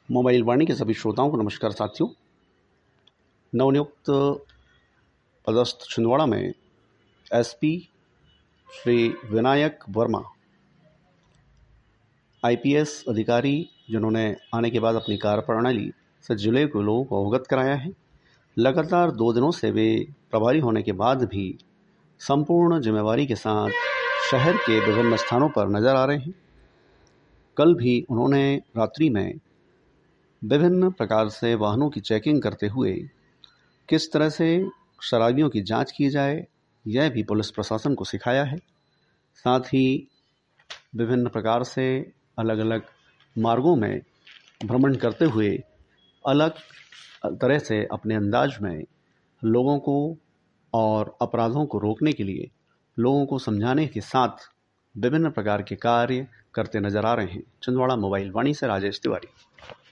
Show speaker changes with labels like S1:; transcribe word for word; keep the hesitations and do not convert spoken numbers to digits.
S1: Mobile वाणी के सभी श्रोताओं को नमस्कार साथियों। नवनियुक्त पदस्थ छिंदवाड़ा में एसपी श्री विनायक वर्मा आईपीएस अधिकारी, जिन्होंने आने के बाद अपनी कार्यप्रणाली से जिले के लोगों को अवगत कराया है। लगातार दो दिनों से वे प्रभारी होने के बाद भी संपूर्ण जिम्मेवारी के साथ शहर के विभिन्न स्थानों पर नजर आ रहे हैं। कल भी उन्होंने रात्रि में विभिन्न प्रकार से वाहनों की चेकिंग करते हुए किस तरह से शराबियों की जांच की जाए, यह भी पुलिस प्रशासन को सिखाया है। साथ ही विभिन्न प्रकार से अलग अलग मार्गों में भ्रमण करते हुए अलग तरह से अपने अंदाज में लोगों को और अपराधों को रोकने के लिए लोगों को समझाने के साथ विभिन्न प्रकार के कार्य करते नजर आ रहे हैं। छिंदवाड़ा मोबाइल वाणी से राजेश तिवारी।